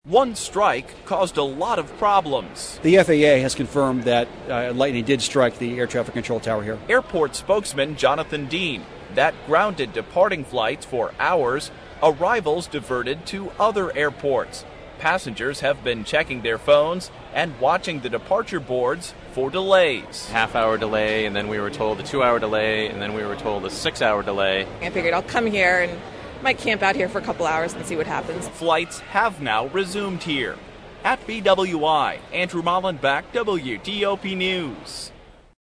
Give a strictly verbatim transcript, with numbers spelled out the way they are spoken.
One strike caused a lot of problems. The F A A has confirmed that uh, lightning did strike the air traffic control tower here. Airport spokesman Jonathan Dean, that grounded departing flights for hours, arrivals diverted to other airports. Passengers have been checking their phones and watching the departure boards for delays. Half-hour delay, and then we were told a two-hour delay, and then we were told a six-hour delay. I figured I'll come here and might camp out here for a couple hours and see what happens. Flights have now resumed here. At B W I, Andrew Mollenbeck, W T O P News.